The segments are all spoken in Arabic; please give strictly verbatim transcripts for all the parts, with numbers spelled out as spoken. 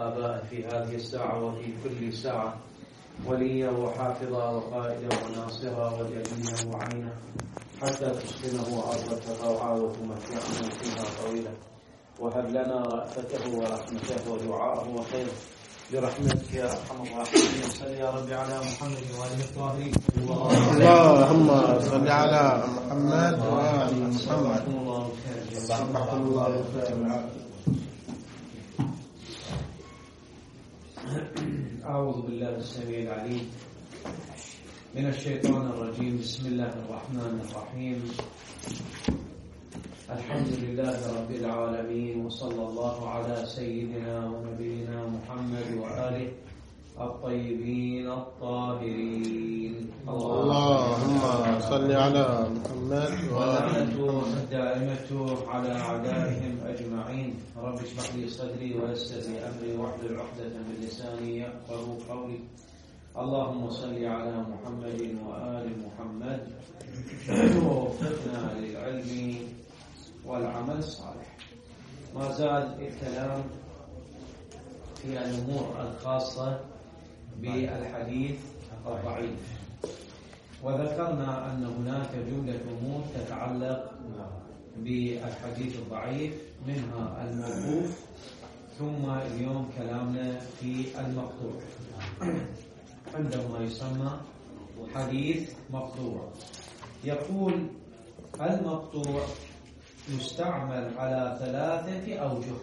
وآباء في هذه الساعة وفي كل ساعة، وليا وحافظا وقائدا وناصرا وجبينا وعينا، حتى تسكنه أرضك روعا وتمتعنا فيها طويلا، وهب لنا رأفته ورحمته ودعاءه وخيره برحمتك يا أرحم الراحمين. صل يا رب على محمد وآله الطاهرين. اللهم صل على محمد وآل محمد. الله خير. صبحكم الله خير. أعوذ بالله السميع العليم من الشيطان الرجيم. بسم الله الرحمن الرحيم. الحمد لله رب العالمين، وصلى الله على سيدنا ونبينا محمد وآله الطيبين الطاهرين. اللهم صل على محمد واللعنة الدائمة على أعدائهم أجمعين. رب اشرح لي صدري ويسر لي أمري واحلل عقدة من لساني يفقهوا قولي. اللهم صل على محمد وآل محمد ووفقنا للعلم والعمل الصالح. ما زال الكلام في الأمور الخاصة بالحديث الضعيف، وذكرنا أن هناك جملة أمور تتعلق بالحديث الضعيف، منها الموقوف، ثم اليوم كلامنا في المقطوع. عندما يسمى حديث مقطوع، يقول المقطوع يستعمل على ثلاثة أوجه.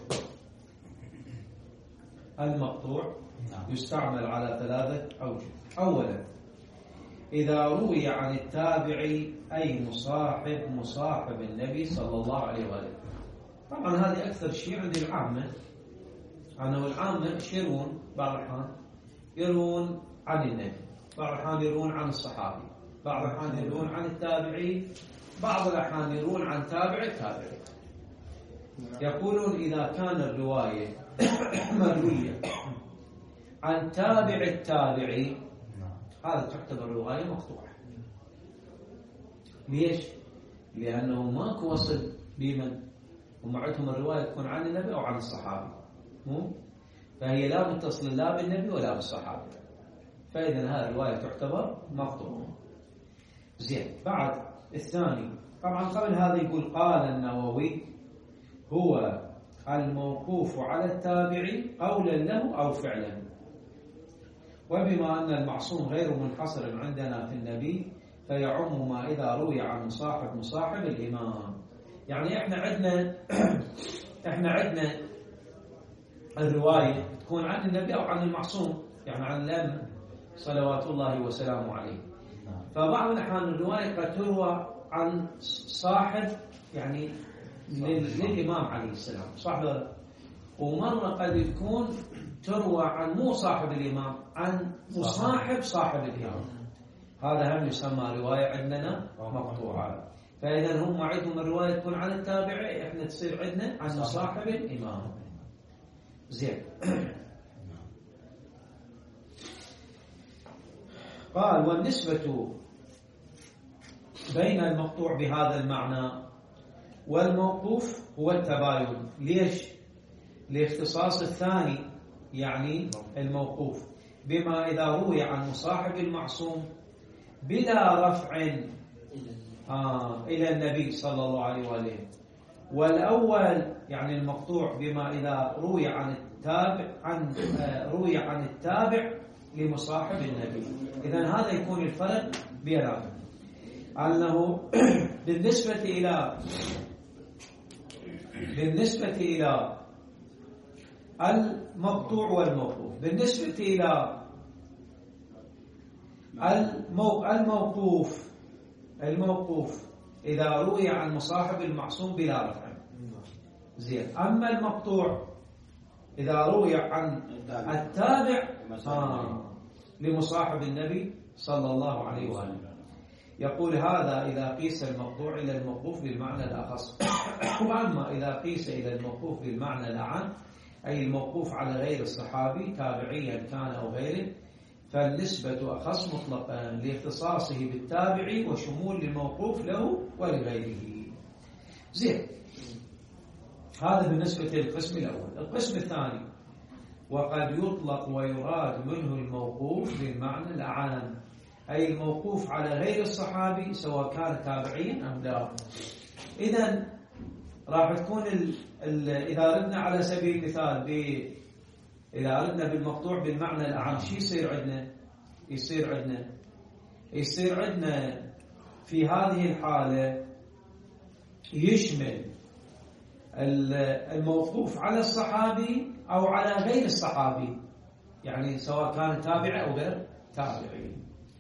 المقطوع يستعمل على ثلاثة أوجه. أولا، إذا روي عن التابعي أي مصاحب مصاحب النبي صلى الله عليه وآله. طبعا هذه أكثر شيء عند العامة، أنه العامة يرون بعض الأحيان يرون عن النبي، بعض الأحيان يرون عن الصحابي، بعض الأحيان يرون عن التابعي، بعض الأحيان يرون عن تابع التابعي. يقولون إذا كان الرواية مروية عن تابع التابعي، هذا تعتبر رواية مقطوعة. ليش؟ لأنه ماكو وصل بمن هم عندهم الرواية تكون عن النبي أو عن الصحابي، مو؟ فهي لا متصلة لا بالنبي ولا بالصحابي، فإذا هذه الرواية تعتبر مقطوعة. زين. بعد الثاني، طبعا قبل هذا يقول قال النووي هو الموقوف على التابعي قولا له أو فعلا، وبما أن المعصوم غير منحصر عندنا في النبي فيعم ما إذا روي عن مصاحب مصاحب الإمام. يعني إحنا عندنا إحنا عندنا الرواية تكون عن النبي أو عن المعصوم، يعني عن الأئمة صلوات الله وسلامه عليه. فبعض الأحيان الرواية قد تروى عن صاحب، يعني للإمام عليه السلام صاحب، ومرة قد تكون تروى عن مو صاحب الإمام، عن مصاحب صاحب الإمام. هذا هم يسمى رواية عندنا مقطوعة. فإذا هم عندهم الرواية تكون عن التابعي، إحنا تصير عندنا عن مصاحب الإمام. زين. قال والنسبة بين المقطوع بهذا المعنى والموقوف هو التباين. ليش؟ لاختصاص الثاني، يعني الموقوف، بما إذا روي عن مصاحب المعصوم بلا رفع آه إلى النبي صلى الله عليه وآله. والأول يعني المقطوع بما إذا روي عن التابع عن آه روي عن التابع لمصاحب النبي. إذن هذا يكون الفرق بينهم، أنه بالنسبة إلى بالنسبة إلى المقطوع والموقوف، بالنسبة إلى الموقوف الموقوف إذا روي عن مصاحب المعصوم بلا رفع. زين. أما المقطوع إذا روي عن التابع آه لمصاحب النبي صلى الله عليه وآله. يقول هذا إذا قيس المقطوع إلى الموقوف بالمعنى الأخص. وأما إذا قيس إلى الموقوف بالمعنى الأعم، أي الموقوف على غير الصحابي تابعيا كان أو غيره، فالنسبة أخص مطلقا لاختصاصه بالتابعي وشمول الموقوف له ولغيره. زين. هذا بالنسبة للقسم الأول. القسم الثاني وقد يطلق ويراد منه الموقوف بالمعنى الأعام، أي الموقوف على غير الصحابي سواء كان تابعيا أم لا. إذن راح تكون ال ال إذا أردنا على سبيل المثال إذا أردنا بالمقطوع بالمعنى الأعام شو يصير عندنا؟ يصير عندنا يصير عندنا في هذه الحالة يشمل الموقوف على الصحابي أو على غير الصحابي، يعني سواء كان تابعي أو غير تابعي.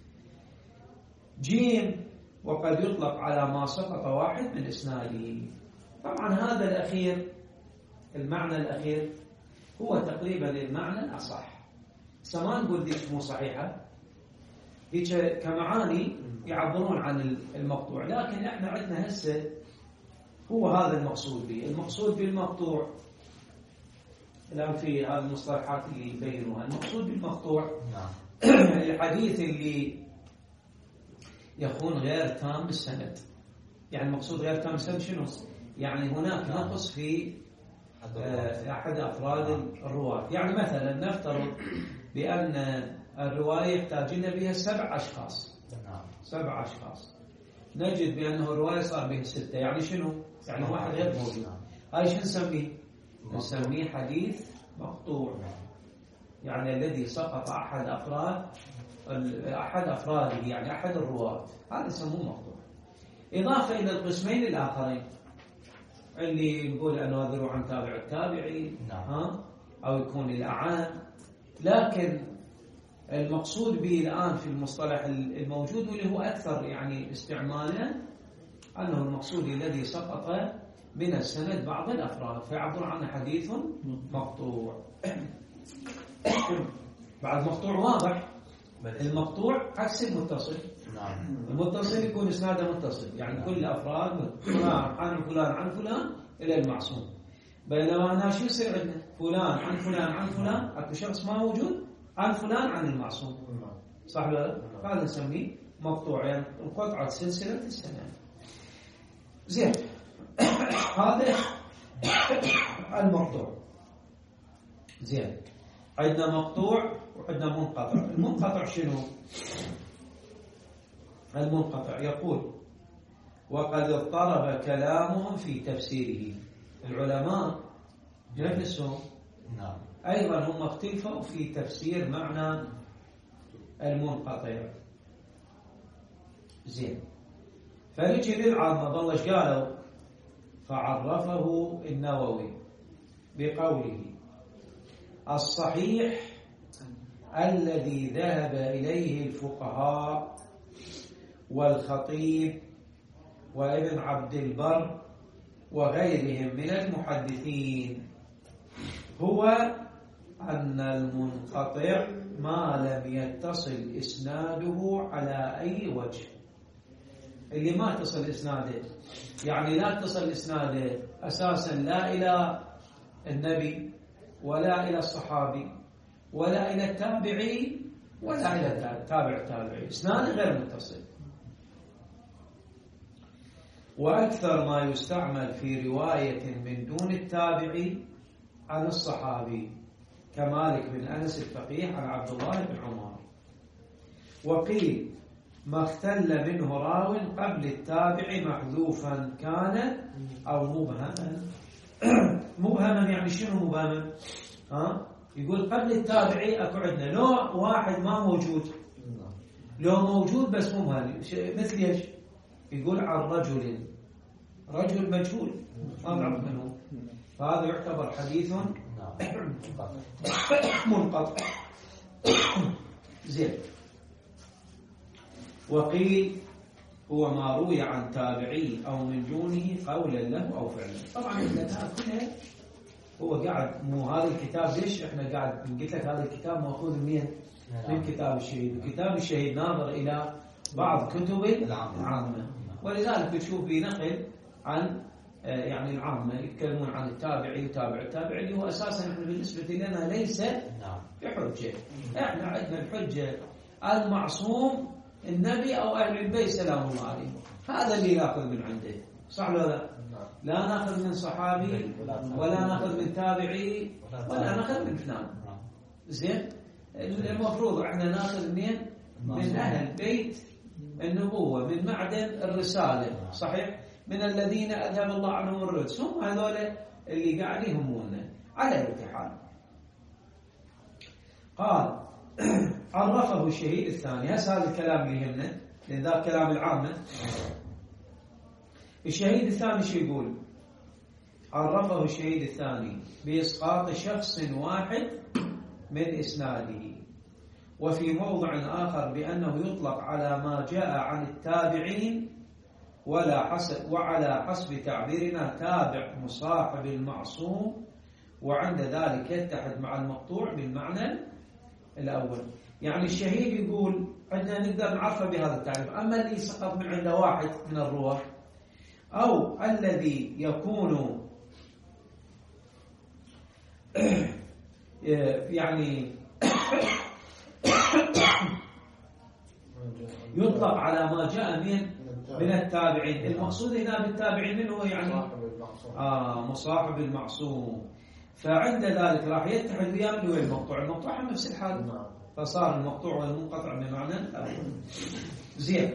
جيم وقد يطلق على ما سقط واحد من إسناده. طبعا هذا الأخير المعنى الأخير هو تقريبا المعنى الأصح، سما نقول ذيك مو صحيحة، هيك كمعاني يعبرون عن المقطوع، لكن احنا عندنا هسه هو هذا المقصود به. المقصود بالمقطوع الآن في هذه المصطلحات اللي يبينوها، المقصود بالمقطوع الحديث اللي يكون غير تام بالسند. يعني المقصود غير تام بالسند شنو؟ يعني هناك نقص في أحد أفراد الرواة. يعني مثلا نفترض بأن الرواية يحتاج لنا بها سبع أشخاص سبع أشخاص نجد بأنه الرواية صار بها ستة، يعني شنو؟ يعني واحد غير موجود. هاي شو نسميه؟ نسميه حديث مقطوع، يعني الذي سقط أحد أفراد أحد أفراده، يعني أحد الرواة، هذا يسموه مقطوع. إضافة إلى القسمين الآخرين اللي نقول أنه هذا عن تابع التابعي ها أو يكون الأعان، لكن المقصود به الآن في المصطلح الموجود واللي هو أكثر يعني استعمالا أنه المقصود الذي سقط من السند بعض الأفراد فيعبر عنه حديث مقطوع. بعد مقطوع واضح، المقطوع عكس المتصل. المتصل يكون إسناده متصل، يعني كل أفراد فلان عن فلان عن فلان إلى المعصوم. بينما هنا شو يصير عندنا؟ فلان عن فلان عن فلان، أكو شخص ما موجود عن فلان عن المعصوم، صح ولا لا؟ هذا نسميه مقطوع، يعني انقطعت سلسلة السنة. زين، هذا المقطوع. زين، عندنا مقطوع وعندنا منقطع. المنقطع شنو؟ المنقطع يقول وقد اضطرب كلامهم في تفسيره. العلماء نفسهم أيضا هم اختلفوا في تفسير معنى المنقطع. زين، فرجل للعامة ضلش قالوا فعرفه النووي بقوله الصحيح الذي ذهب إليه الفقهاء والخطيب وابن عبد البر وغيرهم من المحدثين هو أن المنقطع ما لم يتصل إسناده على أي وجه. اللي ما تصل إسناده، يعني لا تصل إسناده أساسا لا إلى النبي ولا إلى الصحابي ولا إلى التابعي ولا إلى تابع التابعي، إسناده غير متصل. وأكثر ما يستعمل في رواية من دون التابعي عن الصحابي كمالك بن أنس الفقيه عن عبد الله بن عمر. وقيل ما اختل منه راو قبل التابع محذوفا كان أو مبهما. مبهما يعني شنو مبهما؟ ها؟ يقول قبل التابعي أكو عندنا لو واحد ما موجود، لو موجود بس مبهم، مثل ايش؟ يقول عن رجل رجل مجهول ما نعرف منه، فهذا يعتبر حديث منقطع. زين، وقيل هو ما روي عن تابعي أو من دونه قولا له أو فعلا. طبعا الكتاب كله هو قاعد، مو هذا الكتاب ليش احنا قاعد قلت لك هذا الكتاب مأخوذ من من كتاب الشهيد، وكتاب الشهيد ناظر إلى بعض كتب العامة، ولذلك تشوف في نقل عن يعني العامة يتكلمون عن التابعي وتابع التابعي اللي هو أساسا احنا بالنسبة لنا ليس بحجة. احنا عندنا الحجة المعصوم النبي أو أهل البيت سلام الله عليهم، هذا اللي ناخذ من عنده، صح ولا لا؟ لا ناخذ من صحابي ولا ناخذ من تابعي ولا ناخذ من فلان، زين، المفروض احنا ناخذ منين؟ من أهل بيت النبوة، من معدن الرسالة، صحيح؟ من الذين أذهب الله عنهم الرجس، هم هذول اللي قاعد يهمونا. على أي حال، قال عرفه الشهيد الثاني. هسه هذا الكلام اللي يهمنا، لأن ذا كلام العامة. الشهيد الثاني شو يقول؟ عرفه الشهيد الثاني بإسقاط شخص واحد من إسناده، وفي موضع آخر بأنه يطلق على ما جاء عن التابعين، ولا حسب وعلى حسب تعبيرنا تابع مصاحب المعصوم، وعند ذلك يتحد مع المقطوع بالمعنى الأول. يعني الشهيد يقول عندنا نقدر نعرفه بهذا التعريف. أما اللي سقط من عند واحد من الرواة، أو الذي يكون يعني يطلق على ما جاء من من التابعين. المقصود هنا بالتابعين من هو؟ يعني آه مصاحب المعصوم. فعند ذلك راح يتحد وياه من المقطوع. المقطوع هم نفس الحال، فصار المقطوع والمنقطع بمعنى الأول. زين.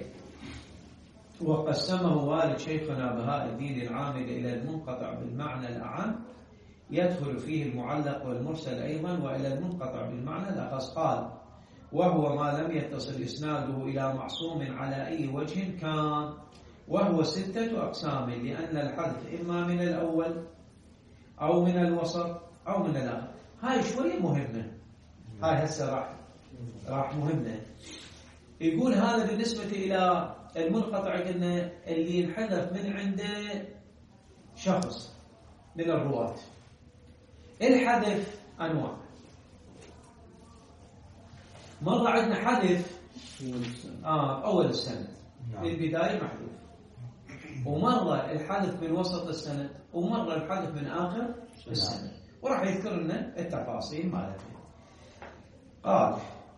وقسمه والد شيخنا بهاء الدين العامل إلى المنقطع بالمعنى الأعم يدخل فيه المعلق والمرسل أيضا، وإلى المنقطع بالمعنى الأخص. قال: وهو ما لم يتصل إسناده إلى معصوم على أي وجه كان، وهو ستة أقسام، لأن الحذف إما من الأول أو من الوسط أو من الآخر. هاي شوية مهمة، هاي هسه راح راح مهمة. يقول هذا بالنسبة إلى المنقطع قلنا اللي ينحذف من عنده شخص من الرواة. الحذف أنواع. مرة عندنا حذف آه أول السند، البداية محذوف، ومرة الحذف من وسط السند، ومرة الحذف من آخر السند، وراح يذكر لنا التفاصيل مالتها. قال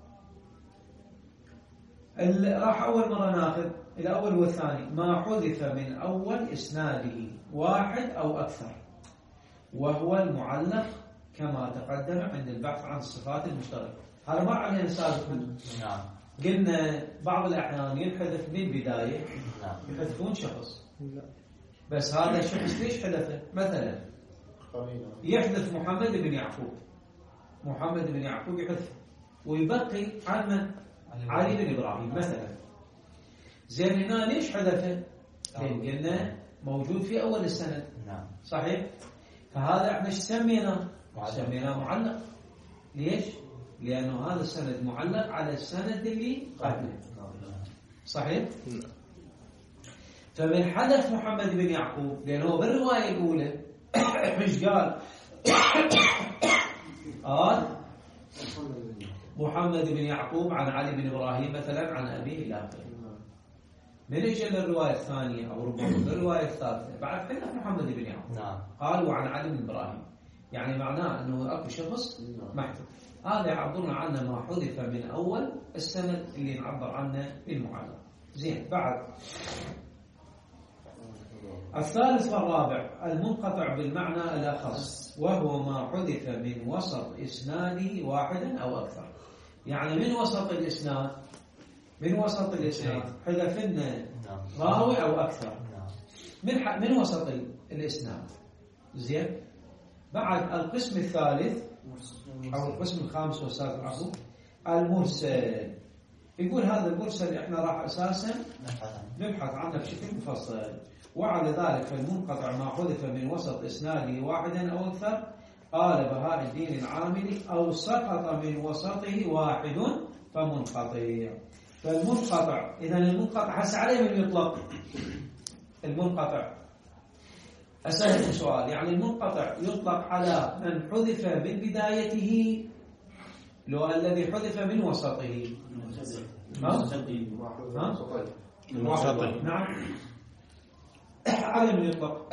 راح أول مرة ناخذ الأول والثاني. ما حذف من أول إسناده واحد أو أكثر، وهو المعلق كما تقدم عند البحث عن الصفات المشتركة. هذا ما علينا سابقا. نعم. قلنا بعض الأحيان ينحذف من بداية، يحذفون شخص، بس هذا الشخص ليش حذفه؟ مثلا يحذف محمد بن يعقوب، محمد بن يعقوب يحذفه، ويبقي عن علي بن إبراهيم مثلا. زين، هنا ليش حذفه؟ لأن قلنا موجود في أول السند. نعم. صحيح. فهذا احنا ايش سميناه؟ سميناه معلق. ليش؟ لأنه هذا السند معلق على السند اللي قبله. صحيح؟ فمن حدث محمد بن يعقوب، لأنه بالرواية الأولى مش قال قال محمد بن يعقوب عن علي بن إبراهيم مثلا عن أبيه إلى آخره. من اجى للرواية الثانية أو ربما للرواية الثالثة بعد حدث محمد بن يعقوب قال وعن علي بن إبراهيم، يعني معناه أنه أكو شخص محذوف. هذا يعبرنا عنه ما حذف من أول السند اللي نعبر عنه بالمعلق. زين. بعد الثالث والرابع المنقطع بالمعنى الأخص، وهو ما حذف من وسط إسناده واحدا أو أكثر. يعني من وسط الإسناد من وسط الإسناد حذفنا راوي أو أكثر من من وسط الإسناد. زين. بعد القسم الثالث أو القسم الخامس والسادس عفوا المرسل. يقول هذا المرسل احنا راح أساسا نبحث عنه بشكل مفصل. وعلى ذلك فالمنقطع ما حذف من وسط إسناده واحدا أو أكثر. قال بهاء الدين العاملي أو سقط من وسطه واحد فمنقطع. فالمنقطع إذا المنقطع هسه عليه من يطلق المنقطع. أسألك سؤال، يعني المنقطع يطلق على من حذف من بدايته لو الذي حذف من وسطه؟ ها؟ ها؟ نعم. على من يطلق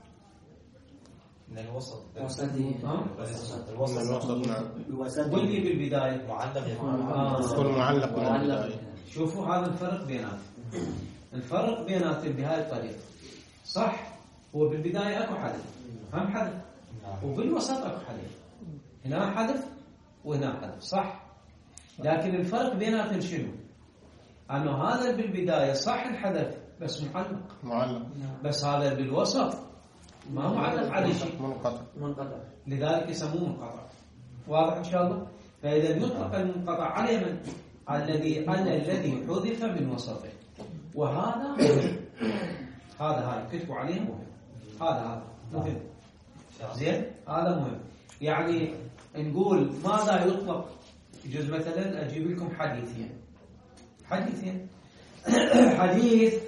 من الوسط. الوسطي. الوسط. نعم. واللي بالبداية معلق يكون معلق بالبداية. شوفوا هذا الفرق بيناتهم. الفرق بيناتهم بهاي الطريقة. صح، هو بالبداية أكو حذف، هم حذف، وبالوسط أكو حذف. هنا حذف وهنا حذف، صح؟ لكن الفرق بيناتهم شنو؟ أنه هذا بالبداية صح الحذف بس معلق معلق، بس هذا بالوسط ما معلق على شيء، منقطع منقطع، لذلك يسموه منقطع. واضح إن شاء الله؟ فإذا يطلق المنقطع على من؟ الذي على الذي حذف من وسطه، وهذا مهم. هذا هاي كتبوا عليه مهم، هذا هذا مهم. زين، هذا مهم. يعني نقول ماذا يطلق؟ يجوز مثلا أجيب لكم حديثين حديثين حديث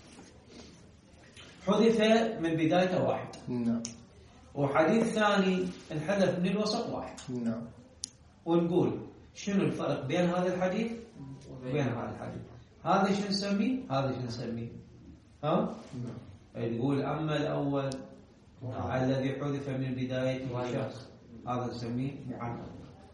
حذف من بدايته واحد، نعم، وحديث ثاني انحذف من الوسط واحد، نعم، ونقول شنو الفرق بين هذا الحديث وبين هذا الحديث؟ هذا شو نسميه؟ هذا شو نسميه؟ ها؟ نقول أما الأول الذي حذف من بدايته شخص، هذا نسميه معلق.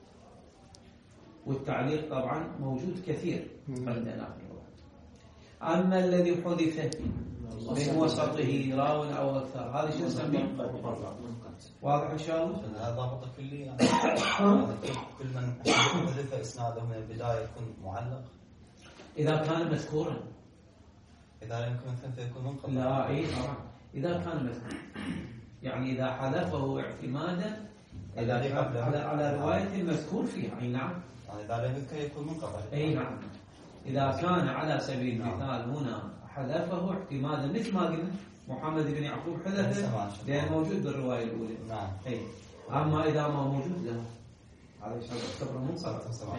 والتعليق طبعا موجود كثير عندنا. أما الذي حذف من وسطه راو أو أكثر، هذا شو نسميه؟ واضح إن شاء الله؟ هذا ضابط كلي يعني كل من حذف إسناده من البداية يكون معلق إذا كان مذكورا. إذا يمكن مثلا فيكون منقطع. لا إيه طبعا إذا كان مذكورا، يعني إذا حذفه اعتمادا إذا كان على على رواية المذكور فيها. أي نعم. يعني إذا لم يذكر يكون منقطع. أي نعم. إذا كان على سبيل المثال هنا حذفه اعتمادا مثل ما قلنا محمد بن يعقوب حذفه لأن موجود بالرواية الأولى. نعم. أي. أما إذا ما موجود له هذا يعتبر منقطع.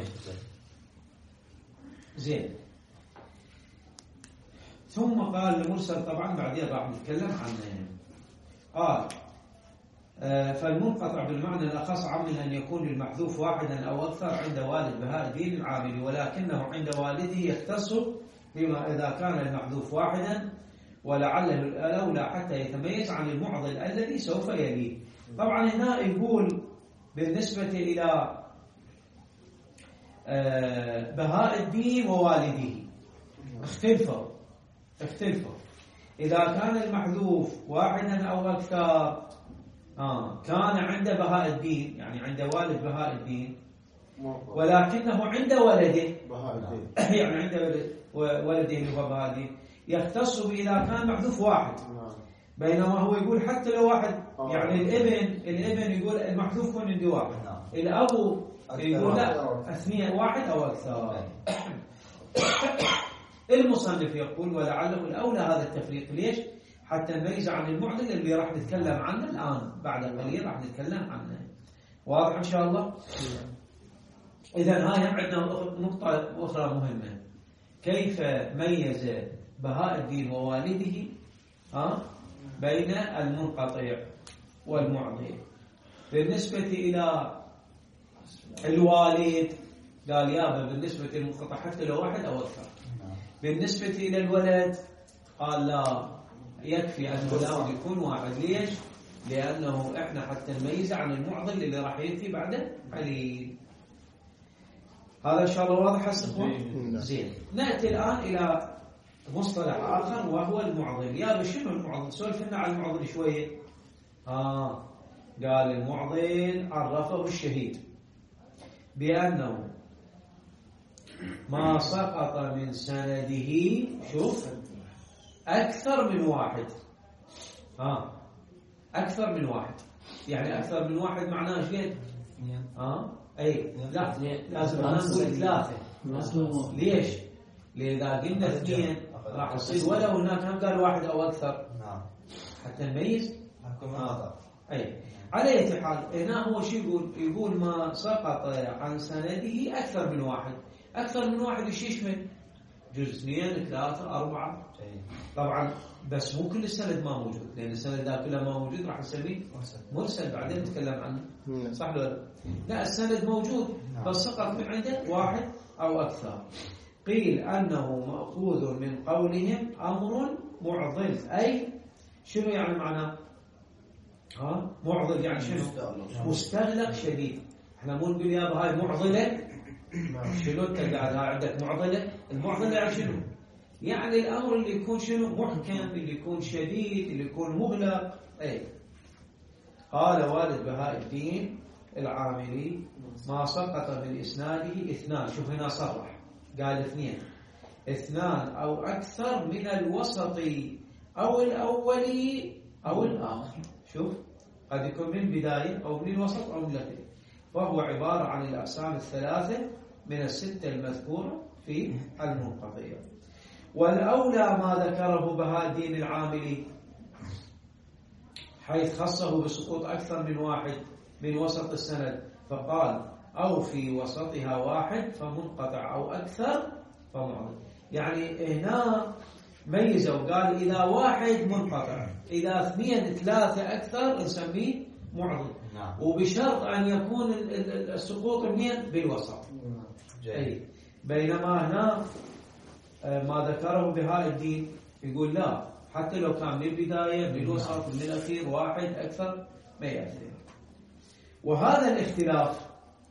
زين. ثم قال المرسل طبعا بعدين راح نتكلم عنه. قال آه فالمنقطع بالمعنى الأخص عم من أن يكون المحذوف واحدا أو أكثر عند والد بهاء الدين العامل، ولكنه عند والده يختص بما إذا كان المحذوف واحدا، ولعله الأولى حتى يتميز عن المعضل الذي سوف يليه. طبعا هنا يقول بالنسبة إلى آه بهاء الدين ووالده اختلفوا اختلفوا إذا كان المحذوف واحدا أو أكثر آه كان عند بهاء الدين، يعني عند والد بهاء الدين، ولكنه عند ولده بهاء الدين يعني عند ولده اللي هو بهاء الدين يختص إذا كان محذوف واحد، بينما هو يقول حتى لو واحد، يعني الابن الابن يقول المحذوف يكون عندي واحد، الأبو يقول لا اثنين واحد أو أكثر. المصنف يقول ولعله الأولى هذا التفريق. ليش؟ حتى نميز عن المعضل اللي راح نتكلم عنه الآن، بعد قليل راح نتكلم عنه. واضح إن شاء الله؟ إذن هاي عندنا نقطة أخرى مهمة، كيف ميز بهاء الدين ووالده ها بين المنقطع والمعضل. بالنسبة إلى الوالد قال يابا بالنسبة للمنقطع حتى لو واحد أو أكثر. بالنسبة إلى الولد قال لا يكفي أن الولد يكون واحد. ليش؟ لأنه إحنا حتى نميز عن المعضل اللي راح يأتي بعده علي. هذا إن شاء الله واضح الصفوة؟ زين. نأتي الآن إلى مصطلح آخر وهو المعضل. يا شنو المعضل؟ سولف لنا عن المعضل شوية. آه قال المعضل عرفه الشهيد بأنه ما سقط من سنده شوف أكثر من واحد. آه أكثر من واحد، يعني أكثر من واحد معناه ايش قد؟ آه أي لا لازم نقول ثلاثة. ليش؟ لإذا قلنا اثنين راح يصير ولو هناك هم قال واحد أو أكثر حتى نميز. آه. أي على أي حال هنا هو شو يقول؟ يقول ما سقط عن سنده أكثر من واحد. أكثر من واحد إيش يشمل؟ جزء اثنين ثلاثة أربعة. طبعا بس مو كل السند ما موجود، لأن السند ذا كله ما موجود راح نسميه مرسل بعدين نتكلم عنه. صح ولا لا؟ لا السند موجود بس سقط من عنده واحد أو أكثر. قيل أنه مأخوذ من قولهم أمر معضل. أي شنو يعني معناه؟ ها معضل يعني شنو؟ مستغلق شديد. احنا مو نقول يا هاي معضلة. شنو انت قاعد عندك معضلة؟ المعضلة يعني شنو؟ يعني الأمر اللي يكون شنو؟ محكم، اللي يكون شديد، اللي يكون مغلق. أي قال والد بهاء الدين العاملي ما سقط من إسناده اثنان. شوف هنا صرح قال اثنين، اثنان أو أكثر من الوسطي أو الأولي أو الآخر. شوف قد يكون من البداية أو من الوسط أو من الأخير، فهو عبارة عن الأقسام الثلاثة من الستة المذكورة في المنقطع. والأولى ما ذكره بهاء الدين العاملي حيث خصه بسقوط أكثر من واحد من وسط السند، فقال أو في وسطها واحد فمنقطع أو أكثر فمعضل. يعني هنا ميزه وقال إذا واحد منقطع، إذا اثنين ثلاثة أكثر نسميه معضل، وبشرط أن يكون السقوط منين بالوسط. أي بينما هنا ما ذكره بهاء الدين يقول لا، حتى لو كان من البداية من الوسط من الأخير واحد أكثر ما يأثر. وهذا الاختلاف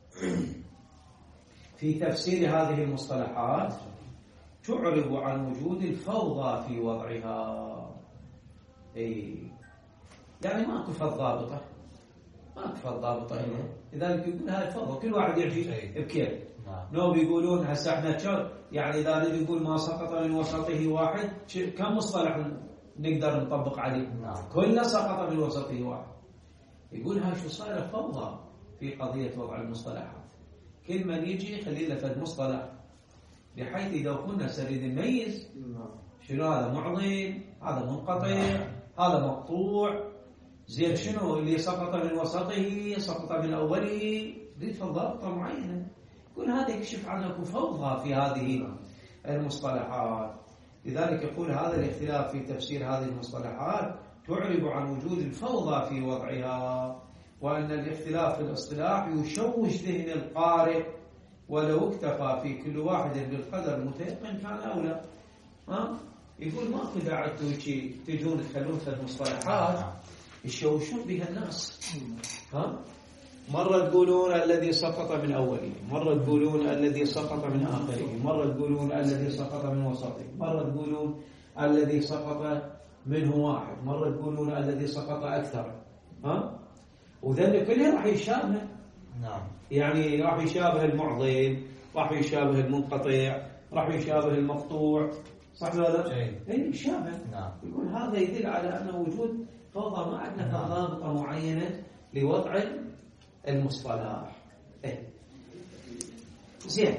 في تفسير هذه المصطلحات تعرب عن وجود الفوضى في وضعها. أي يعني ما كفت ضابطة، ما كفت ضابطة هنا، لذلك يقول هاي فوضى، كل واحد يعجي بكيف. نو بيقولون هسه احنا يعني إذا نريد يقول ما سقط من وسطه واحد، كم مصطلح نقدر نطبق عليه؟ كله سقط من وسطه واحد. يقول هاي شو صاير فوضى في قضية وضع المصطلحات، كل من يجي خلي له فد مصطلح، بحيث إذا كنا سنريد نميز شنو هذا معضل، هذا منقطع، هذا مقطوع، زين شنو اللي سقط من وسطه سقط من أوله، ضيف ضابطة معينة. يقول هذا يكشف عن أكو فوضى في هذه المصطلحات. لذلك يقول هذا الاختلاف في تفسير هذه المصطلحات تعرب عن وجود الفوضى في وضعها، وأن الاختلاف في الاصطلاح يشوش ذهن القارئ، ولو اكتفى في كل واحد بالقدر المتيقن كان أولى. ها يقول ماكو داعي تجون تخلون في المصطلحات يشوشون بها الناس. ها مرة تقولون الذي سقط من أوله، مرة تقولون الذي سقط من آخره، مرة تقولون الذي سقط من وسطه، مرة تقولون الذي سقط منه واحد، مرة تقولون الذي سقط أكثر. ها وذلك كله راح يشابه. نعم يعني راح يشابه المعضل، راح يشابه المنقطع، راح يشابه المقطوع، صح ولا لا؟ اي يشابه. نعم يقول هذا يدل على أن وجود فوضى، ما عندنا ضابطة معينة لوضع المصطلح. إيه. زين،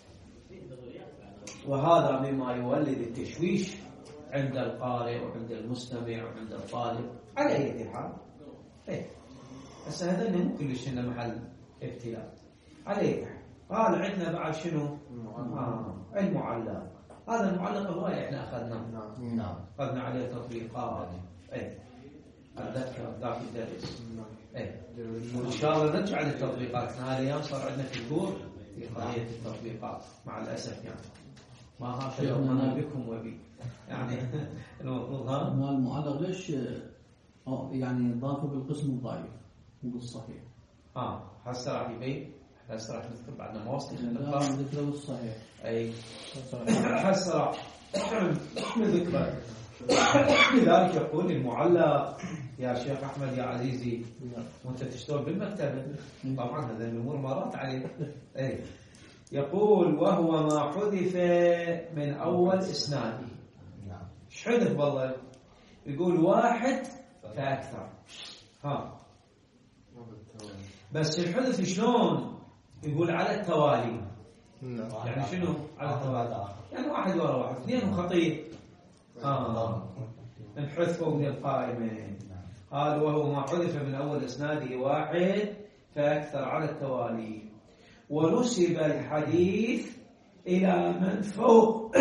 وهذا مما يولد التشويش عند القارئ وعند المستمع وعند الطالب على أي حال. إيه. بس هذا مو كلش إنه محل ابتلاء. على أي حال. قال عندنا بعد شنو؟ آه. المعلق. هذا المعلق هواية إحنا أخذناه. نعم. أخذنا عليه تطبيقات. إيه. أتذكر ذاك الدرس. إيه. وإن شاء الله نرجع للتطبيقات. هذه الأيام صار عندنا كثور في قضية التطبيقات مع الأسف يعني. ما هكذا أنا بكم وبي. يعني المفروض هذا. ما المعلق ليش يعني ضافوا بالقسم الضعيف وبالصحيح؟ آه هسه راح يبين. هسه راح نذكر بعد ما وصلنا لا نذكره بالصحيح. أي. هسه راح نذكر. لذلك يقول المعلق يا شيخ أحمد يا عزيزي وأنت تشتغل بالمكتبة، طبعا هذا الأمور مرات عليه. أي. يقول وهو ما حذف من أول إسناده. نعم. إيش حذف والله؟ يقول واحد فأكثر. ها. بس الحذف شلون؟ يقول على التوالي. يعني شنو على التوالي؟ يعني واحد ورا واحد، اثنين وخطيب. آه. انحذفوا من القائمين. قال وهو ما حذف من أول إسناده واحد فأكثر على التوالي، ونسب الحديث إلى من فوق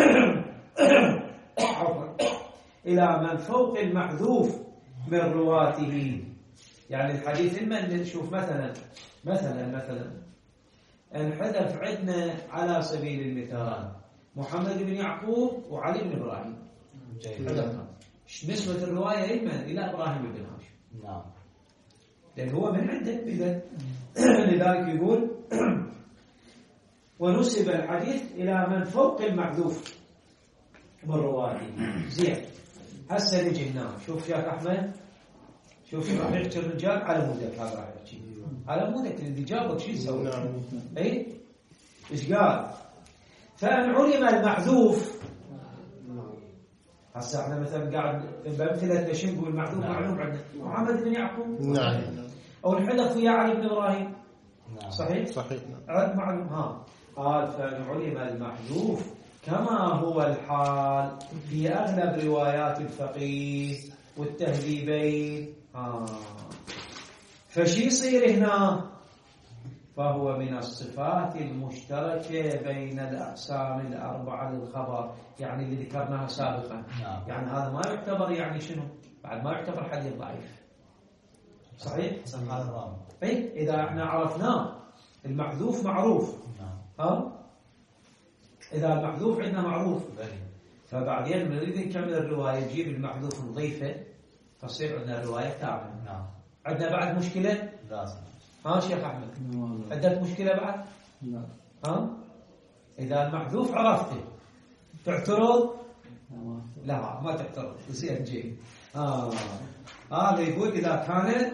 إلى من فوق المحذوف من رواته. يعني الحديث إما أن نشوف مثلا مثلا مثلا انحذف عندنا على سبيل المثال محمد بن يعقوب وعلي بن إبراهيم. نسبة الرواية إما إلى إبراهيم بن هاشم. نعم. لأن هو من عنده إذا لذلك يقول ونسب الحديث إلى من فوق المحذوف من رواته. زين. هسه نجي هنا شوف شيخ أحمد، شوف راح يحكي الرجال على مودك، هذا راح يحكي هذا مو ذكر اللي جابك شو يسوي؟ نعم. اي ايش قال؟ فان علم المحذوف، هسه احنا مثلا قاعد بامثله شو نقول المحذوف معلوم عندنا محمد بن يعقوب نعم. او الحذف ويا علي بن ابراهيم صحيح؟ صحيح. عد معلوم. ها قال فان علم المحذوف كما هو الحال في اغلب روايات الفقيه والتهذيبين. ها فشي يصير هنا؟ فهو من الصفات المشتركة بين الأقسام الأربعة للخبر، يعني اللي ذكرناها سابقا. يعني هذا ما يعتبر يعني شنو؟ بعد ما يعتبر حديث ضعيف. صحيح؟ اي إذا احنا عرفناه المحذوف معروف. ها؟ إذا المحذوف عندنا معروف فبعدين نريد نكمل الرواية نجيب المحذوف نضيفه فصير عندنا رواية كاملة. عندنا بعد مشكلة؟ لازم. ها شيخ أحمد عندك مشكلة بعد؟ لا. ها؟ إذا المحذوف عرفته تعترض؟ لا ما تعترض زين جيد. آه هذا يقول إذا كان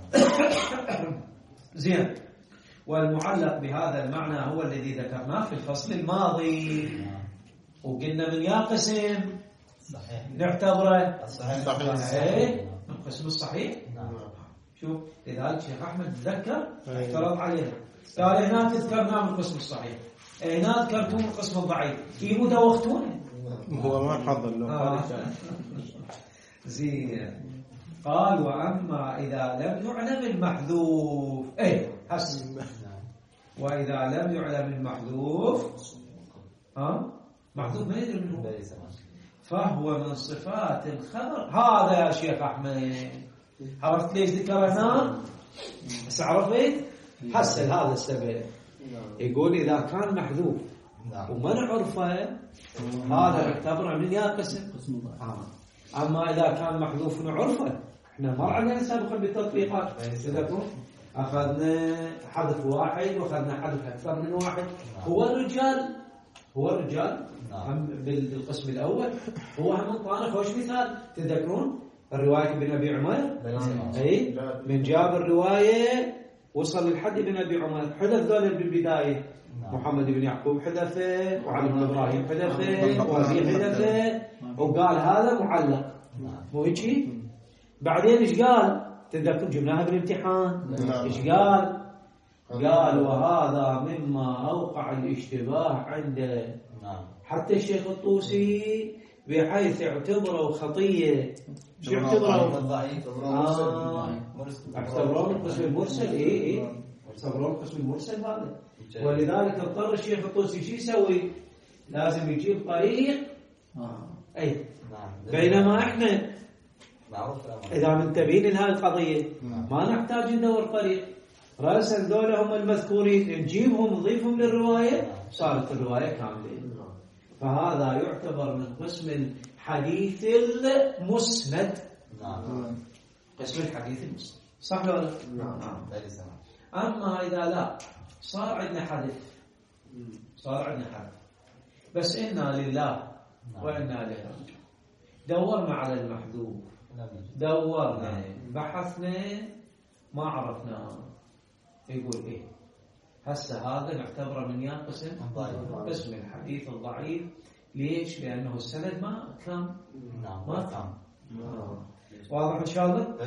زين. والمعلق بهذا المعنى هو الذي ذكرناه في الفصل الماضي وقلنا من يا قسم صحيح نعتبره صحيح صحيح من قسم الصحيح. شوف لذلك شيخ أحمد تذكر اعترض علينا قال هنا تذكرنا من القسم الصحيح هنا ذكرتم من القسم الضعيف كيف دوختونه هو ما حضر له. آه. زين. قال وأما إذا لم يعلم المحذوف أي حسن وإذا لم يعلم المحذوف ها محذوف ما يدري منه فهو من صفات الخبر. هذا يا شيخ أحمد عرفت ليش ذكرنا؟ بس عرفت؟ حسن هذا السبب. يقول إذا كان محذوف وما نعرفه هذا نعتبره من يا قسم. آه. أما إذا كان محذوف نعرفه احنا مر علينا سابقا بالتطبيقات تذكرون أخذنا حذف واحد وأخذنا حذف أكثر من واحد. هو الرجال هو الرجال بالقسم الأول هو هم طانخ وش مثال تذكرون الرواية ابن أبي عمر أي من جاب الرواية وصل للحد ابن أبي عمر حذف ذول بالبداية محمد بن يعقوب حذفه وعلي بن إبراهيم حذفه وأبي حذفه وقال هذا معلق مو هيك. بعدين إيش قال تذكر جبناها بالامتحان إيش قال قال وهذا مما أوقع الاشتباه عنده حتى الشيخ الطوسي بحيث اعتبروا خطية شو اعتبروا ضعيف اعتبروا القسم المرسل اي اي اعتبروا القسم المرسل هذا. ولذلك اضطر الشيخ الطوسي شو يسوي لازم يجيب طريق اي بينما احنا اذا منتبهين لهذه القضية ما نحتاج ندور طريق راسا ذولا هم المذكورين نجيبهم نضيفهم للرواية صارت الرواية كاملة. فهذا يعتبر من قسم الحديث المسند. نعم. قسم الحديث المسند صح ولا لا؟ نعم. أما إذا لا صار عندنا حدث صار عندنا حدث بس إنا لله وإنا إليه راجعون دورنا على المحذوف دورنا بحثنا ما عرفنا يقول إيه هسه هذا نعتبره من يا قسم قسم الحديث الضعيف. ليش؟ لأنه السند ما كان ما كان واضح إن شاء الله؟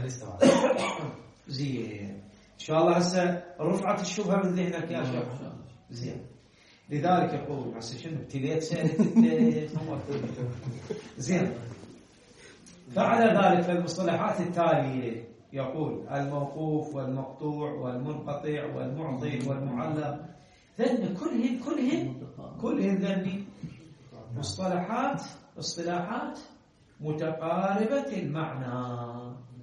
زين إن شاء الله هسه رفعت الشبهة من ذهنك يا شيخ زين. لذلك يقول هسه شنو ابتليت سنة زين. فعلى ذلك فالمصطلحات التالية يقول الموقوف والمقطوع والمنقطع والمعضل والمعلق ذن كلهن كلهن كلهن ذني مصطلحات اصطلاحات متقاربة المعنى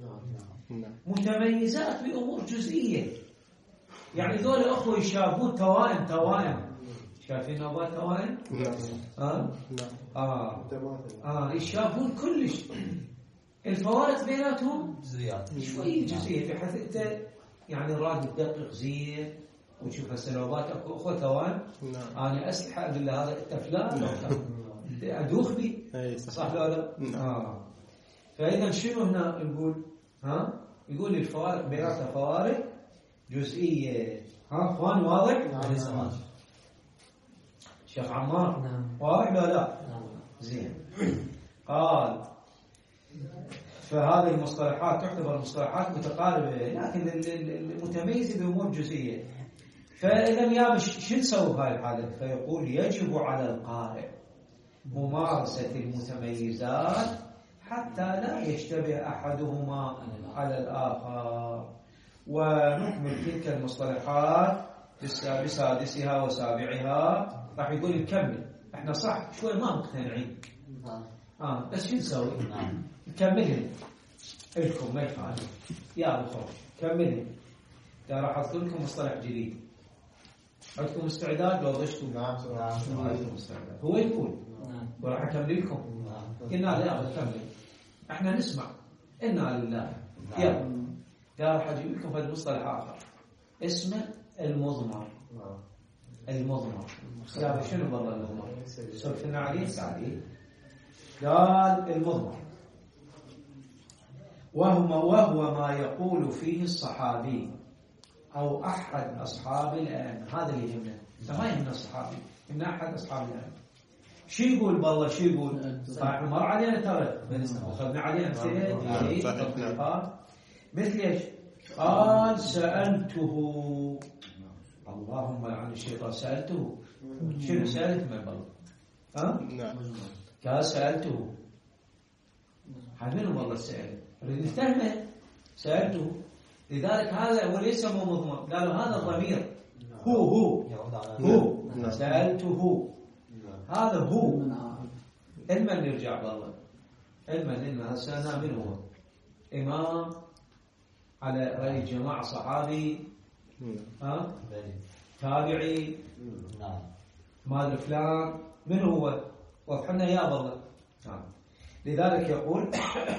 متميزات بأمور جزئية. يعني ذول أخوة يشابهون توائم توائم شايفين أبوات توائم؟ آه آه آه يشابهون كلش. الفوارق بيناتهم جزئيات شوي جزئية بحيث أنت يعني راد تدقق زين وتشوف هالسلوبات أكو أخوة توائم أنا أسلحة أقول له هذا أنت فلان أدوخ بي صح ولا لا؟ آه فإذا شنو هنا نقول ها يقول الفوارق بيناتها فوارق جزئية. ها اخوان واضح؟ نعم. شيخ عمار نعم. واضح لا لا؟ نعم. زين. قال فهذه المصطلحات تعتبر مصطلحات متقاربة، لكن المتميزة بأمور جزئية. فإذا يا شو نسوي بهاي الحالة؟ فيقول يجب على القارئ ممارسة المتميزات حتى لا يشتبه أحدهما على الآخر، ونكمل تلك المصطلحات بسادسها وسابعها. راح يقول نكمل، احنا صح شوي ما مقتنعين اه بس شو نسوي؟ نكملهم لكم ما يخالف. يا ابو خوش كملهم. يا راح اذكر لكم مصطلح جديد. عندكم استعداد لو ضشتوا؟ نعم. عندكم استعداد. هو يقول وراح اكمل لكم. قلنا لا بكمل، احنا نسمع انا لله. يلا يا راح اجيب لكم هذا المصطلح اخر اسمه المضمر. المضمر يا شنو والله المضمر؟ سولفنا عليه سعيد. قال المضمر وهو وهو ما يقول فيه الصحابي او احد اصحاب الائمه. هذا اللي يهمنا، ما يهمنا الصحابي، يهمنا احد اصحاب الائمه. شو يقول بالله؟ شو يقول؟ صحيح مر علينا ترى، اخذنا عليه امثله تطبيقات مثل ايش؟ قال سالته، اللهم لعن الشيطان، سالته. شنو سالت من بالله؟ ها؟ نعم. قال سالته. هاي منو والله سال؟ نريد نفهمه. سالته. لذلك هذا وليس مو مضمر، قالوا هذا الضمير هو هو هو سالته. هذا هو علما نرجع بالله، علما ان هسه انا من هو؟ امام على راي جماعه، صحابي، ها تابعي، نعم، مال فلان، من هو؟ واضح لنا يا بالله. نعم. لذلك يقول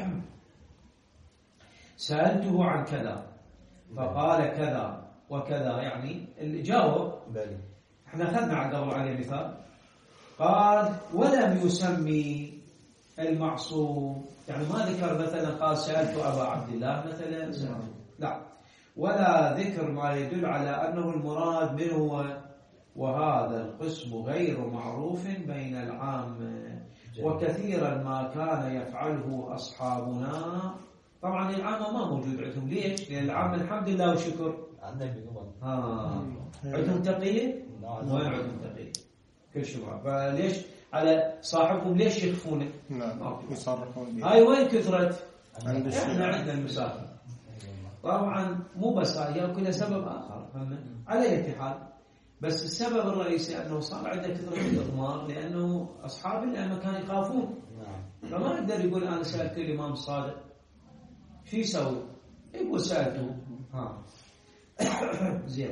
سالته عن كذا فقال كذا وكذا، يعني اللي جاوب. احنا اخذنا على قبل عليه مثال. قال ولم يسمي المعصوم، يعني ما ذكر مثلا قال سألت أبا عبد الله مثلا سألته. لا، ولا ذكر ما يدل على أنه المراد من هو. وهذا القسم غير معروف بين العامة، وكثيرا ما كان يفعله أصحابنا. طبعا العامة ما موجود عندهم. ليش؟ لأن العامة الحمد لله وشكر ها عندهم تقية. وين عندهم تقية؟ كل شباب. فليش على صاحبهم ليش يخفونه؟ نعم يصرحون به. هاي وين كثرت؟ عند احنا عندنا المسافة. طبعا مو بس هاي، كلها سبب آخر. على أي حال، بس السبب الرئيسي أنه صار عندنا كثرة الإضمار، لأنه أصحاب الأئمة كانوا يخافون. فما يقدر يقول أنا سألت الإمام الصادق. شو يسوي؟ يقول سألته. ها زين.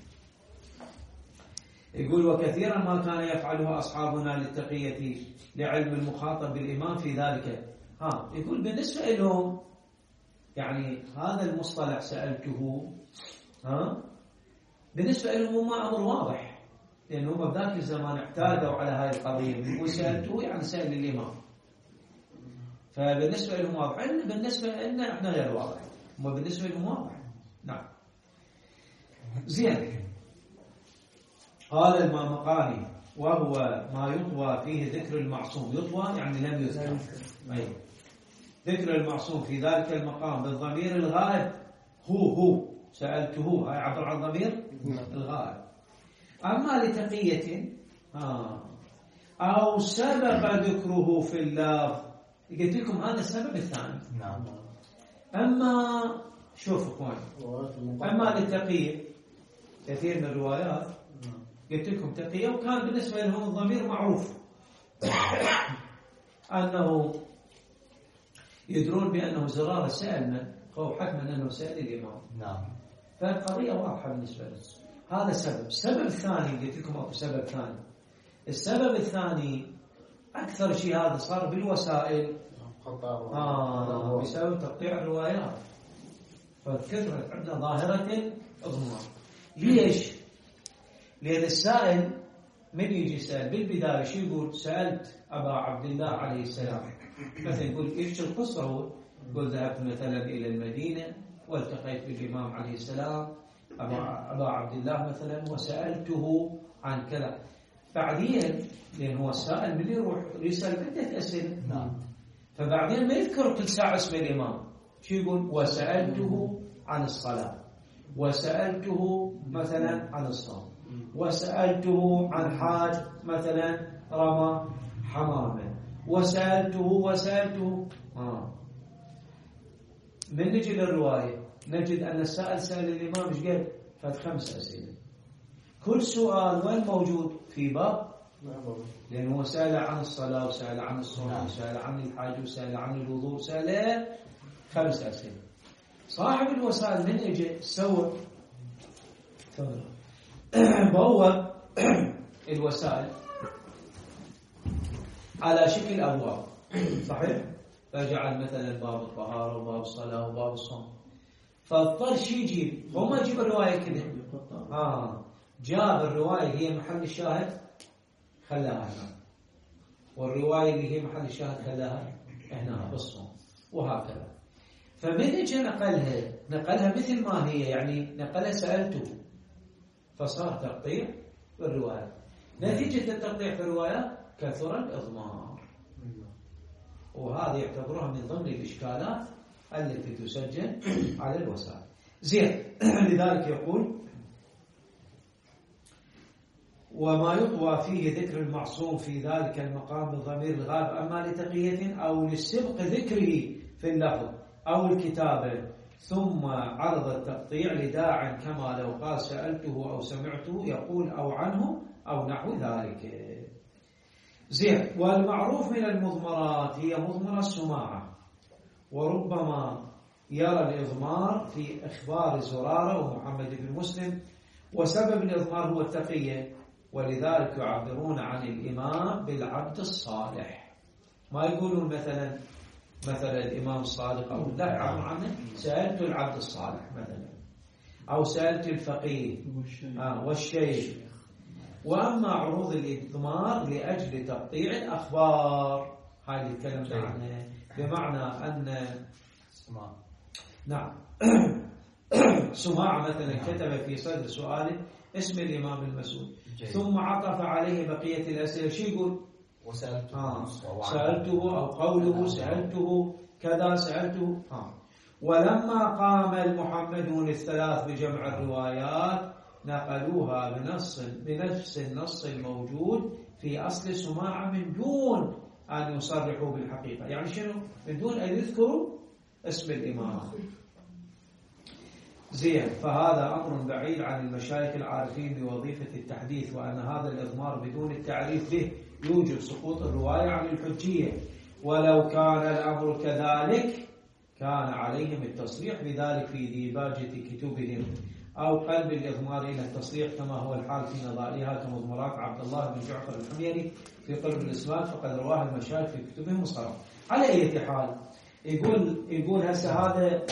يقول وكثيرا ما كان يفعله أصحابنا للتقية لعلم المخاطب بالإمام في ذلك. ها يقول بالنسبة لهم يعني هذا المصطلح سألته، ها بالنسبة لهم ما أمر واضح، لأنهم بذاك الزمان اعتادوا على هذه القضية. وسألته يعني سأل الإمام، فبالنسبة لهم واضح. بالنسبة لنا احنا غير واضح، وما بالنسبة لهم واضح. نعم زين. قال المامقاني وهو ما يطوى فيه ذكر المعصوم. يطوى يعني لم يذكر. أي ذكر المعصوم في ذلك المقام بالضمير الغائب. هو هو سألته، هاي عبر عن ضمير الغائب. أما لتقية آه. أو سبق ذكره في اللفظ، قلت لكم هذا السبب الثاني. نعم. أما شوف اخوان، أما للتقية كثير من الروايات قلت لكم تقية، وكان بالنسبة لهم الضمير معروف أنه يدرون بأنه زرار سألنا، أو حتما أنه سأل الإمام. نعم. فالقضية واضحة بالنسبة لهم. هذا سبب. السبب الثاني قلت لكم أو سبب ثاني. السبب الثاني أكثر شيء هذا صار بالوسائل، آه بسبب تقطيع الروايات. فكثرت عندنا ظاهرة إضمار. ليش؟ لأن السائل من يجي يسأل بالبداية شو يقول؟ سألت أبا عبد الله عليه السلام. مثلا يقول إيش القصة؟ هو يقول ذهبت مثلا إلى المدينة والتقيت بالإمام عليه السلام أبا, أبا عبد الله مثلا وسألته عن كذا، بعدين لأن هو السائل من يروح يسأل عدة أسئلة نعم. فبعدين ما يذكر كل ساعة اسم الإمام، شو يقول؟ وسألته عن الصلاة، وسألته مثلا عن الصوم، وسألته عن حاج مثلا رمى حمامة، وسألته وسألته آه. من نجي للرواية نجد أن السائل سأل الإمام ايش قد؟ فات خمس أسئلة، كل سؤال وين موجود؟ في باب، لأنه هو سأل عن الصلاة وسأل عن الصوم وسأل عن الحاج وسأل عن الوضوء، سأل خمس أسئلة. صاحب الوسائل من اجى سوى بوب الوسائل على شكل أبواب، صحيح؟ فجعل مثلا باب الطهارة وباب الصلاة وباب الصوم، فاضطر شي يجيب، هو ما يجيب الرواية كذا، آه جاب الرواية اللي هي محل الشاهد خلاها هنا، والرواية اللي هي محل الشاهد خلاها هنا بالصوم، وهكذا. فمن اجى نقلها نقلها مثل ما هي، يعني نقلها سألته، فصار تقطيع في الرواية. نتيجة التقطيع في الرواية كثر الإضمار، وهذا يعتبرها من ضمن الإشكالات التي تسجل على الوسائل. زين، لذلك يقول وما يطوى فيه ذكر المعصوم في ذلك المقام بالضمير الغائب، أما لتقية أو للسبق ذكره في اللفظ أو الكتابة، ثم عرض التقطيع لداع كما لو قال سألته أو سمعته، يقول أو عنه أو نحو ذلك. زين، والمعروف من المضمرات هي مضمرة السماعة، وربما يرى الإضمار في إخبار زرارة ومحمد بن مسلم، وسبب الإضمار هو التقية، ولذلك يعبرون عن الإمام بالعبد الصالح، ما يقولون مثلا مثلا الإمام الصادق أو لا، يعبرون عنه سألت العبد الصالح مثلا، أو سألت الفقيه آه والشيخ. وأما عروض الإضمار لأجل تقطيع الأخبار، هاي اللي تكلمنا عنها، بمعنى أن سماع نعم سماع مثلا كتب في صدر سؤاله اسم الإمام المسؤول، ثم عطف عليه بقية الأسئلة، شو يقول؟ وسألته آه. سألته أو قوله سألته كذا سألته آه. ولما قام المحمدون الثلاث بجمع الروايات نقلوها بنص بنفس النص الموجود في أصل سماع من دون أن يصرحوا بالحقيقة، يعني شنو؟ من دون أن يذكروا اسم الإمام. زين، فهذا أمر بعيد عن المشايخ العارفين بوظيفة التحديث، وأن هذا الإضمار بدون التعريف به يوجب سقوط الرواية عن الحجية، ولو كان الأمر كذلك كان عليهم التصريح بذلك في ديباجة كتبهم، أو قلب الإضمار إلى التصريح كما هو الحال في نظائرها كمضمرات عبد الله بن جعفر الحميري في قلب الإسلام، فقد رواه المشايخ في كتبهم الصراحة. على أي حال يقول يقول هسه هذا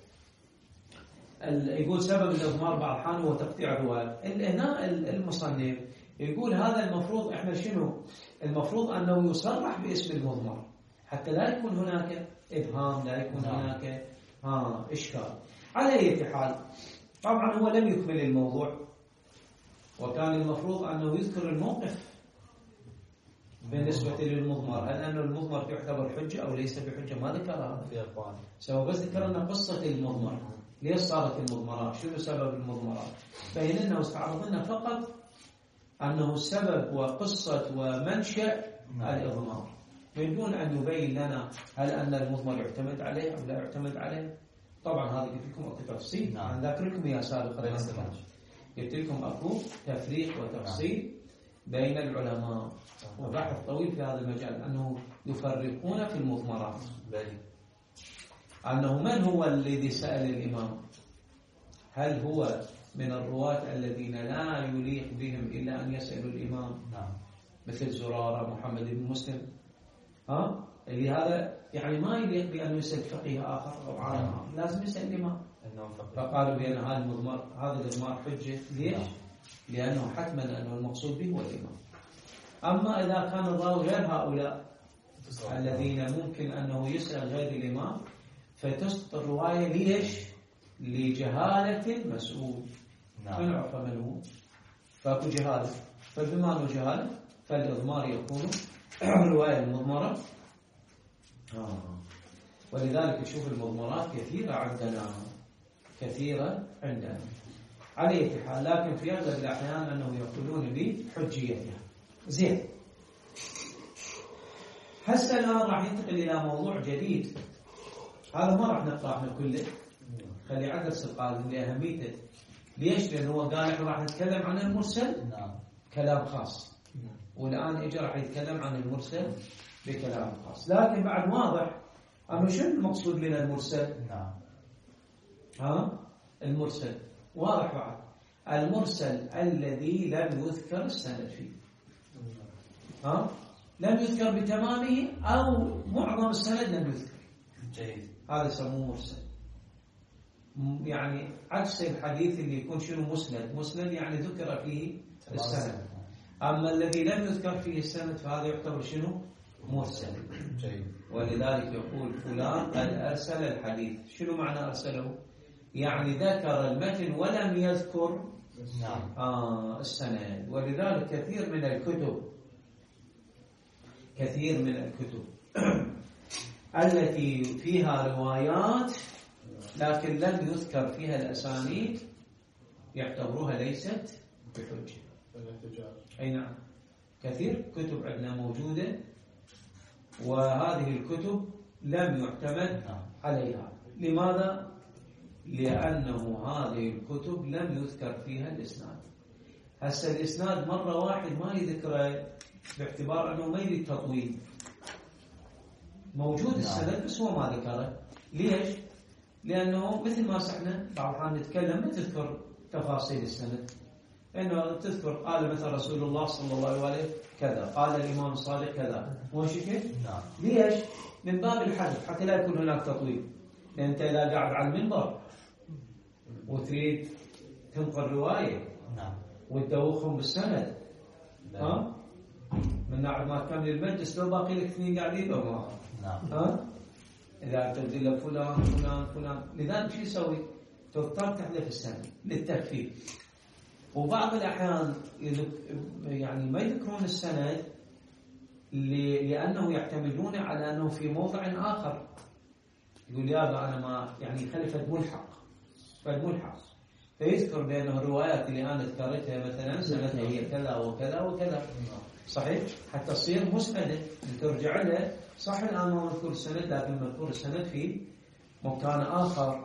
يقول سبب الإضمار بعض الأحيان هو تقطيع الرواية. هنا المصنف يقول هذا المفروض احنا شنو؟ المفروض أنه يصرح باسم المضمر حتى لا يكون هناك إبهام، لا يكون نعم. هناك ها إشكال. على أي حال طبعا هو لم يكمل الموضوع، وكان المفروض أنه يذكر الموقف بالنسبة للمضمر، هل أن المضمر يعتبر حجة أو ليس بحجة؟ ما ذكر هذا في أقوال، سوى بس ذكر لنا قصة المضمر، ليش صارت المضمرات، شنو سبب المضمرات، بين أنه استعرض لنا فقط أنه السبب وقصة ومنشأ الإضمار، من دون أن يبين لنا هل أن المضمر يعتمد عليه أو لا يعتمد عليه. طبعا هذا قلت لكم أكو تفصيل عن نعم. ذاكركم يا سابقا قلت لكم أكو تفريق وتفصيل نعم. بين العلماء وبحث طويل في هذا المجال، أنه يفرقون في المضمرات، أنه من هو الذي سأل الإمام، هل هو من الرواة الذين لا يليق بهم إلا أن يسألوا الإمام نعم. مثل زرارة محمد بن مسلم، ها اللي هذا يعني ما يليق بأن يسأل فقيه آخر أو عالم آخر، لازم يسأل الإمام. فقالوا بأن هذا المضمر هذا الإضمار حجة، ليش؟ لأنه حتما أنه المقصود به هو الإمام. أما إذا كان الراوي غير هؤلاء الذين ممكن أنه يسأل غير الإمام فتسقط الرواية، ليش؟ لجهالة المسؤول، نعم. من عرف من هو فاكو جهاله، فبما انه جهاله فالاضمار يكون الروايه المضمره. آه. ولذلك تشوف المضمرات كثيره عندنا كثيره عندنا على اي حال، لكن في اغلب الاحيان انه يقولون بحجيتها. زين، هسه الان راح ينتقل الى موضوع جديد، هذا ما راح نقرا احنا كله، خلي على الدرس القادم لاهميته. ليش؟ لانه هو قال احنا راح نتكلم عن المرسل نعم كلام خاص، والان اجى راح يتكلم عن المرسل بكلام خاص، لكن بعد واضح انه شنو المقصود من المرسل؟ نعم ها المرسل واضح بعد، المرسل الذي لم يذكر السند فيه، ها لم يذكر بتمامه او معظم السند لم يذكر. جيد. هذا يسموه مرسل، يعني عكس الحديث اللي يكون شنو مسند، مسند يعني ذكر فيه السند، اما الذي لم يذكر فيه السند فهذا يعتبر شنو؟ مرسل. جيد. ولذلك يقول فلان قد ارسل الحديث. شنو معنى ارسله؟ يعني ذكر المتن ولم يذكر نعم آه السند. ولذلك كثير من الكتب كثير من الكتب التي فيها روايات لكن لم يذكر فيها الأسانيد يعتبروها ليست بحجة. أي نعم، كثير كتب عندنا موجودة وهذه الكتب لم يعتمد عليها. لماذا؟ لأنه هذه الكتب لم يذكر فيها الإسناد. هسه الإسناد مرة واحد ما يذكره باعتبار أنه ما يريد تطويل، موجود السند بس هو ما ذكره. ليش؟ لأنه مثل ما سحنا بعض الأحيان نتكلم ما تذكر تفاصيل السند، إنه تذكر قال مثل رسول الله صلى الله عليه وسلم كذا، قال الإمام الصادق كذا، مو شكل؟ نعم. ليش؟ من باب الحذف حتى لا يكون هناك تطويل. لأن أنت إذا قاعد على المنبر وتريد تنقل رواية نعم وتدوخهم بالسند، ها؟ من بعد ما تكمل المجلس لو باقي لك اثنين قاعدين لو ما نعم ها؟ إذا تقول له فلان فلان فلان، لذلك شو يسوي؟ تضطر تحذف السند للتخفيف. وبعض الأحيان يعني ما يذكرون السند لأنه يعتمدون على أنه في موضع آخر، يقول يابا أنا ما يعني خلي فد ملحق فد ملحق فيذكر بأنه الروايات اللي أنا ذكرتها مثلا سندها هي كذا وكذا وكذا، صحيح؟ حتى تصير مسندة ترجع له. صح الآن ما نذكر السند لكن نذكر السند في مكان آخر.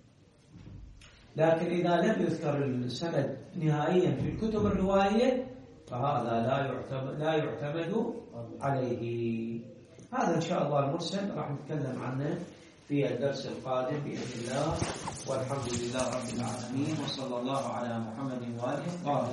لكن إذا لم يذكر السند نهائيا في الكتب الرواية فهذا لا يعتمد لا يعتمد عليه. هذا إن شاء الله المرسل راح نتكلم عنه في الدرس القادم بإذن الله. والحمد لله رب العالمين، وصلى الله على محمد وآله وآله.